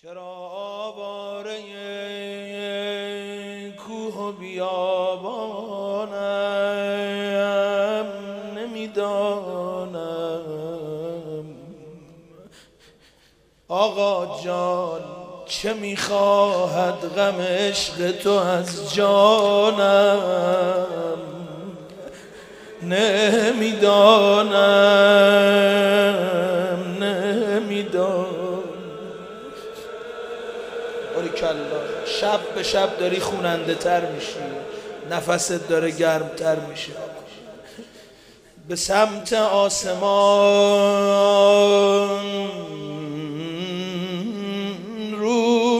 چرا آواره کوه و بیابانم نمیدانم آقا جان چه میخواهد غم عشق تو از جانم نمیدانم شب به شب داری خوننده تر میشی، نفست داره گرم تر میشه. به سمت آسمان رو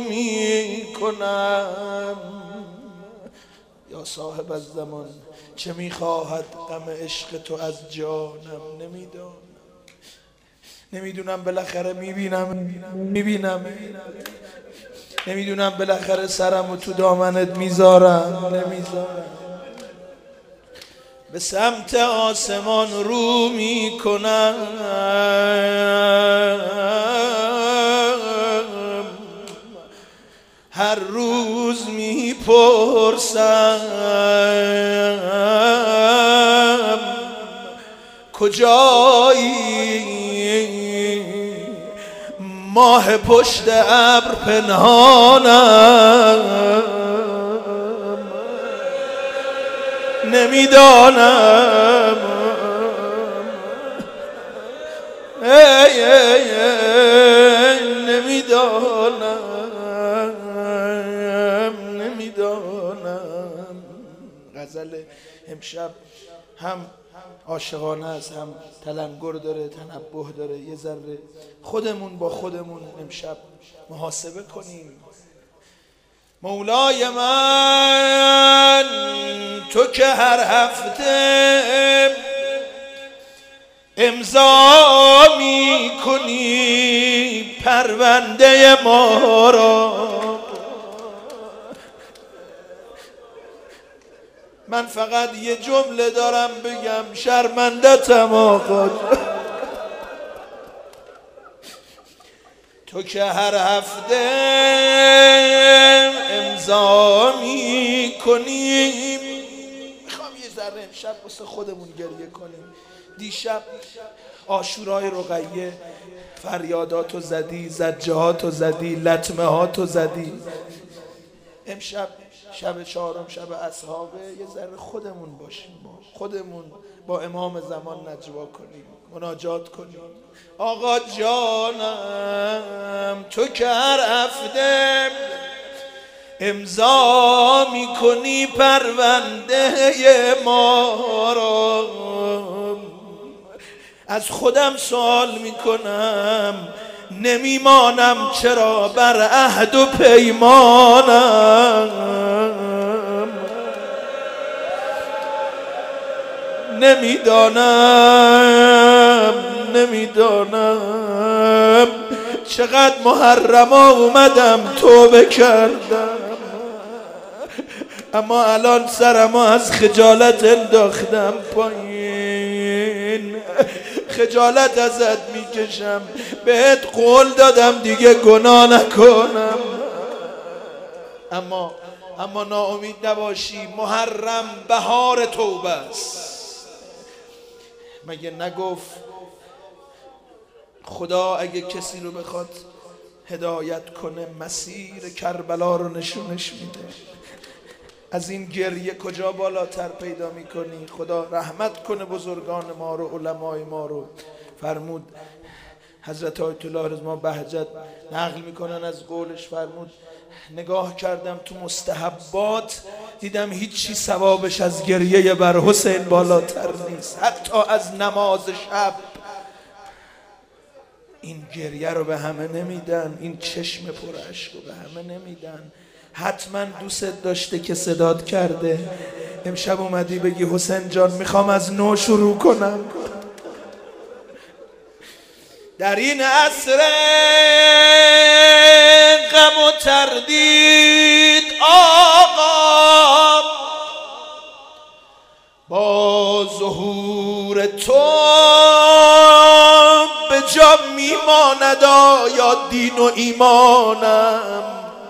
میکنم یا صاحب الزمان چه میخواهد غم عشق تو از جانم نمیدونم بالاخره میبینم نمیدونم بالاخره سرمو تو دامنت میذارم به سمت آسمان رو میکنم هر روز میپرسم کجایی ماه پشت ابر پنهانم نمیدانم نمیدانم. غزل امشب هم عاشقانه است، هم تلنگر داره، تنبه داره. یه ذره خودمون با خودمون امشب محاسبه کنیم. مولای من تو که هر هفته امضا می کنی پرونده ما را، من فقط یه جمله دارم بگم شرمنده‌تم آقا. تو که هر هفته امضا می کنی، میخوام یه ذره امشب واسه خودمون گریه کنیم. دیشب عاشورای رقیه فریاداتو زدی، زجهاتو زدی، لطمه هاتو زدی. امشب شب چهارم، شب اصحابه، یه ذره خودمون باشیم، خودمون با امام زمان نجوا کنیم، مناجات کنیم. آقا جانم تو که هر هفته امضا میکنی پرونده ما را، از خودم سوال میکنم نمیمانم چرا بر عهد و پیمانم. نمیدانم چقدر محرما اومدم توبه کردم، اما الان سرمو از خجالت انداختم پایین. خجالت ازت میکشم، بهت قول دادم دیگه گناه نکنم. اما ناامید نباشی، محرم بهار توبه است. مگه نگفت خدا اگه کسی رو بخواد هدایت کنه مسیر کربلا رو نشونش میده؟ از این گریه کجا بالاتر پیدا میکنی؟ خدا رحمت کنه بزرگان ما رو، علمای ما رو. فرمود حضرت آیت الله رضا بهجت نقل میکنن از قولش، فرمود نگاه کردم تو مستحبات دیدم هیچی ثوابش از گریه بر حسین بالاتر نیست، حتی از نماز شب. این گریه رو به همه نمیدن، این چشم پر اشک رو به همه نمیدن. حتما دوست داشته که صدات کرده. امشب اومدی بگی حسین جان میخوام از نو شروع کنم. در این عصر غم و تردید آقا با ظهور تو به جا میماند فدای دین و ایمانم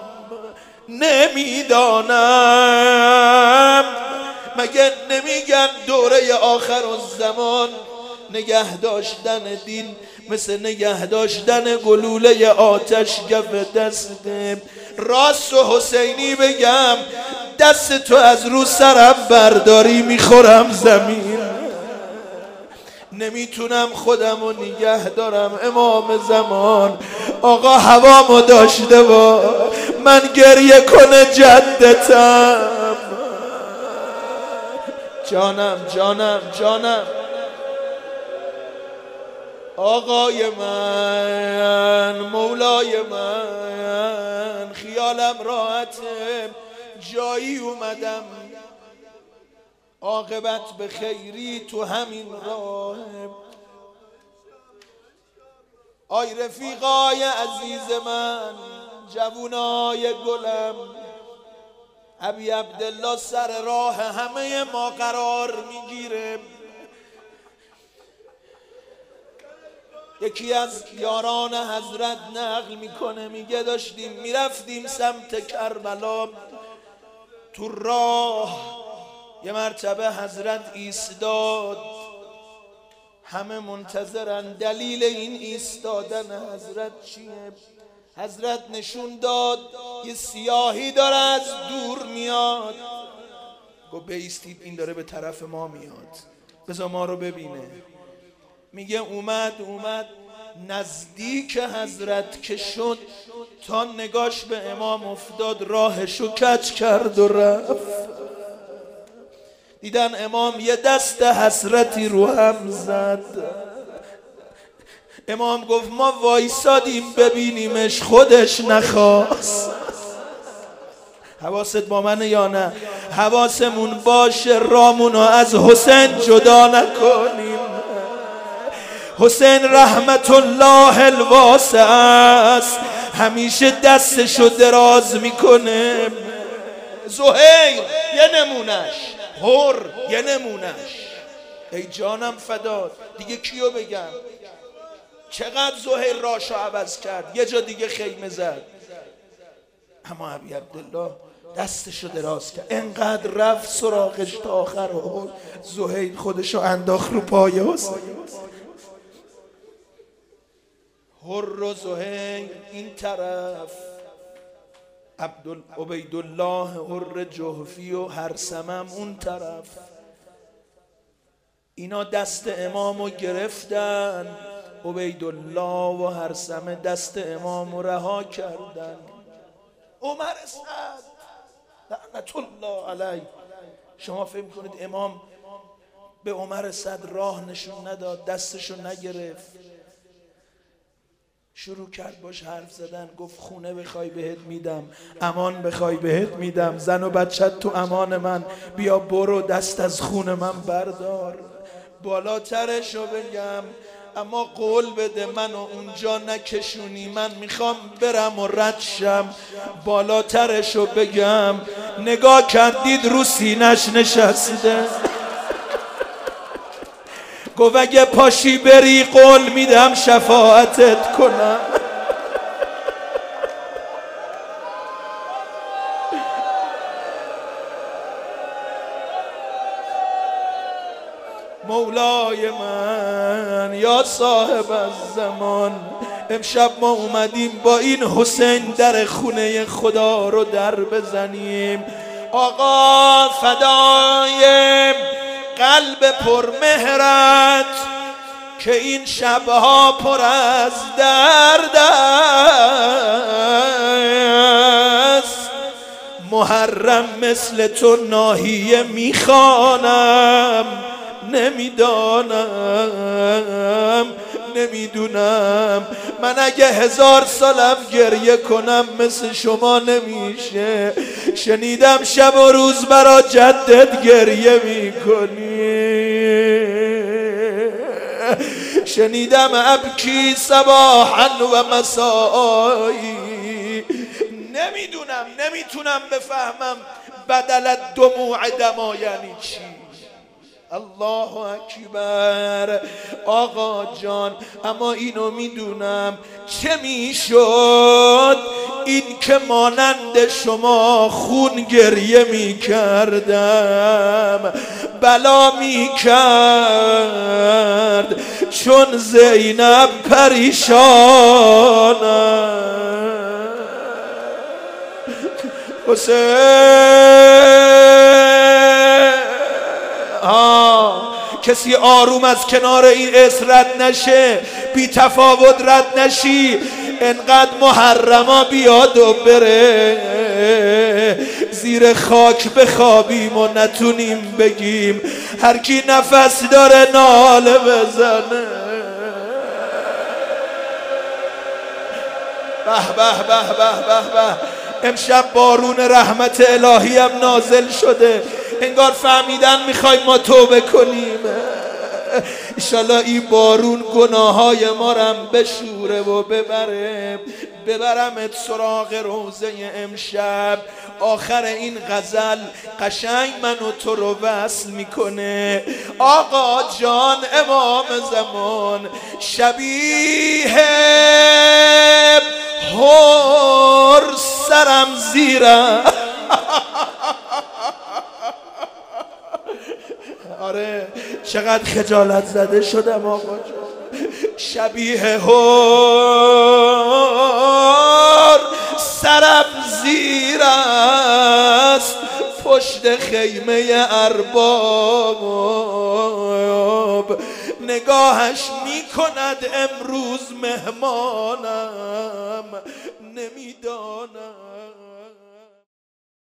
نمیدانم. مگه نمیگن دوره آخر الزمان نگه داشتن دین مثل نگه داشتن گلوله آتش کف دسته؟ راست و حسینی بگم دست تو از رو سرم برداری میخورم زمین، نمیتونم خودم رو نگه دارم. امام زمان آقا هوامو داشته با من گریه کنه جدتم. جانم جانم جانم آقای من مولای من، خیالم راحته جایی اومدم عاقبت به خیری تو همین راه. آی رفیقای عزیز من جوونای گلم، ابی عبدالله سر راه همه ما قرار میگیره. یکی از یاران حضرت نقل میکنه میگه داشتیم میرفتیم سمت کربلا، تو راه یه مرتبه حضرت ایستاد، همه منتظرن دلیل این ایستادن حضرت چیه. حضرت نشون داد یه سیاهی داره از دور میاد، گفت بایستید این داره به طرف ما میاد بذار ما رو ببینه. میگه اومد نزدیک حضرت که شد تا نگاش به امام افتاد راهشو کج کرد و رفت. دیدن امام یه دست حسرتی رو هم زد. امام گفت ما وایسادیم ببینیمش خودش نخواست. حواست با من یا نه؟ حواسمون باشه رامونو از حسین جدا نکنیم. حسین رحمت الله الواسع است، همیشه دستشو دراز میکنه. زهیر یه نمونش، هر یه نمونش. ای جانم فداد دیگه کیو بگم؟ چقدر زهیر راشو عوض کرد، یه جا دیگه خیمه زد. اما ابی عبدالله دستشو دراز کرد، انقدر رفت سراغش تا آخر زهیر خودشو انداخت رو پای حسین. هر و زهیر این طرف، عبیدالله هر جحفی و هرثمم اون طرف. اینا دست امامو گرفتن، عبیدالله و هرثمه دست امامو رها کردن. عمر سعد لعنت الله علیه، شما فکر کنید امام به عمر سعد راه نشون نداد، دستشو نگرفت؟ شروع کرد باش حرف زدن. گفت خونه بخوای بهت میدم، امان بخوای بهت میدم، زن و بچت تو امان من، بیا برو دست از خون من بردار. بالاترشو بگم اما قول بده منو اونجا نکشونی، من میخوام برم و رد شم. بالاترشو بگم نگاه کردید رو سینش نشسته. گفت اگه پاشی بری قول میدم شفاعتت کنم. مولای من یا صاحب الزمان، امشب ما اومدیم با این حسین در خونه خدا رو در بزنیم. آقا فدای قلب پرمهرت که این شبها پر از درد است، محرم مثل تو ناحیه میخوانم، نمیدونم من اگه 1000 سالم گریه کنم مثل شما نمیشه. شنیدم شب و روز برا جدت گریه میکنی، شنیدم ابکی صباحا و مسایی. نمیتونم بفهمم بدل دموع دما یعنی چی. الله اکبر. آقا جان اما اینو میدونم چه میشد این که مانند شما خون گریه میکردم، بلا میکرد چون زینب پریشانم. کسی آروم از کنار این اسم رد نشه، بی تفاوت رد نشی، انقدر محرما بیاد و بره زیر خاک بخوابیم و نتونیم بگیم. هر کی نفس داره ناله بزنه. به به به به به به. امشب بارون رحمت الهی هم نازل شده، انگار فهمیدن میخوایم ما توبه کنیم. انشالله این بارون گناههای ما رو بشوره و ببرمت سراغ روزه امشب. آخر این غزل قشنگ من و تو رو وصل میکنه. آقا جان امام زمان شبیه هر سرم زیرم. آره چقدر خجالت زده شدم آقا جان. شبیه هر سرم زیر است پشت خیمه ارباب. نگاهش میکند امروز مهمانم، نمیدانم